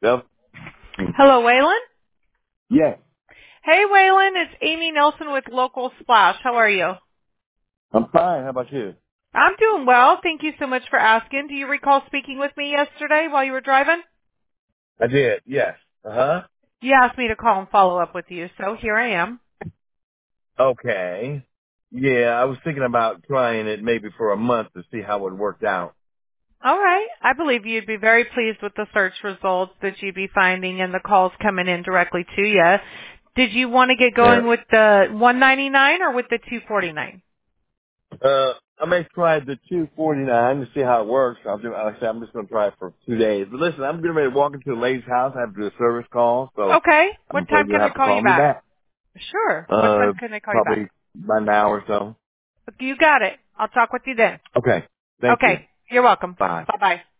Yep. Hello, Waylon. Yes. Hey, Waylon. It's Amy Nelson with Local Splash. How are you? I'm fine. How about you? I'm doing well. Thank you so much for asking. Do you recall speaking with me yesterday while you were driving? I did. Yes. Uh-huh. You asked me to call and follow up with you, so here I am. Okay. Yeah, I was thinking about trying it maybe for a month to see how it worked out. All right. I believe you'd be very pleased with the search results that you'd be finding and the calls coming in directly to you. Did you want to get Yeah. going with the 199 or with the 249? I may try the 249 to see how it works. Like I said, I'm just going to try it for 2 days. But listen, I'm getting ready to walk into a lady's house. I have to do a service call, so Okay. I'm What afraid time you'll can I have to call call you me back? back. Sure. What time can I call you back? Probably by now or so. You got it. I'll talk with you then. Okay. Thank you. Okay. You're welcome. Bye. Bye-bye.